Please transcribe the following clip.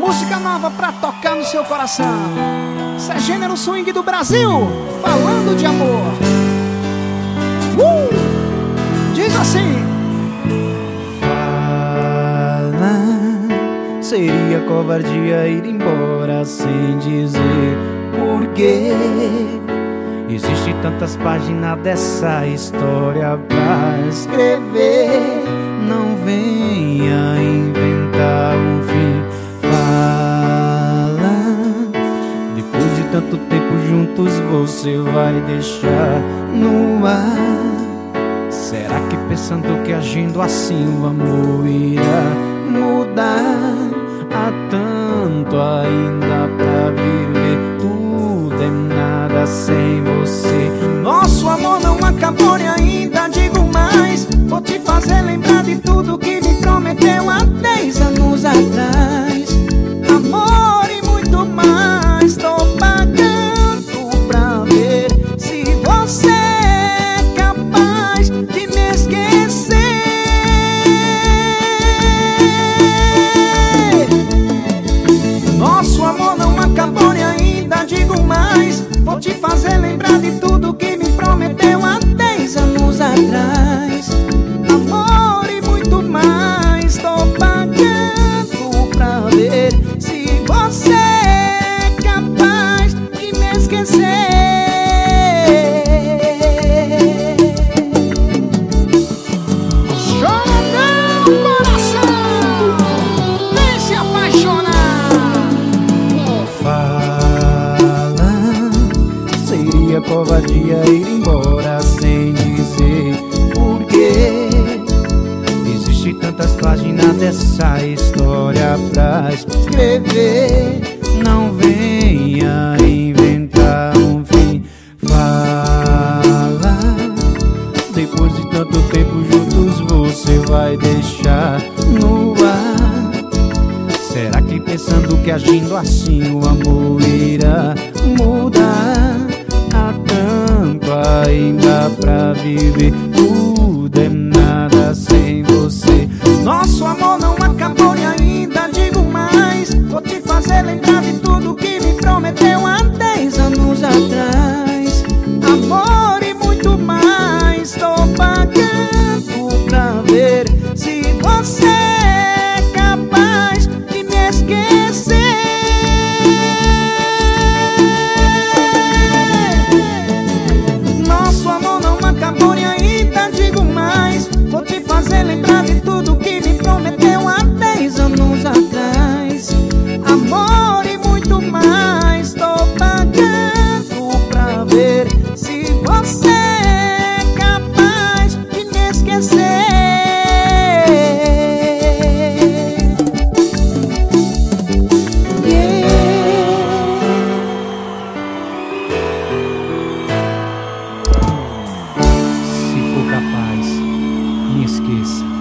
Música nova pra tocar no seu coração. Isso é gênero swing do Brasil, falando de amor. Diz assim: fala, seria covardia ir embora sem dizer porquê. Existem tantas páginas dessa história pra escrever. Não venha inventar um fim. Fala, depois de tanto tempo juntos você vai deixar no ar. Será que pensando que agindo assim o amor irá mudar? Há tanto ainda pra viver, tudo é nada sem você. nosso amor não acabou e ainda digo mais. Vou te fazer lembrar de tudo que me prometeu há 10 anos atrás. Amor e muito mais, tô pagando pra ver se você é capaz de me esquecer. Nosso amor não acabou e ainda digo mais. Vou te fazer lembrar de tudo que me prometeu há 10 anos atrás. Amor e muito mais, tô pagando pra ver se você é capaz de me esquecer. Chora meu coração, vem se apaixonar. Fala, seria covardia ir embora sem dizer porquê. Existem tantas páginas dessa história pra escrever. Não venha inventar um fim. Fala, depois de tanto tempo juntos você vai deixar no ar. Será que pensando que agindo assim o amor irá mudar? Há tanto ainda pra viver, tudo é nada sem você. Nosso amor não acabou e ainda digo mais. Vou te fazer lembrar de tudo que me prometeu há 10 anos atrás. Amor e muito mais, tô pagando pra ver se você é capaz de me esquecer. Nosso amor não acabou e ainda digo mais. Vou te fazer lembrar de tudo que me prometeu há 10 anos atrás. Amor e muito mais, tô pagando pra ver se você é capaz de me esquecer. Se for capaz, me esqueça.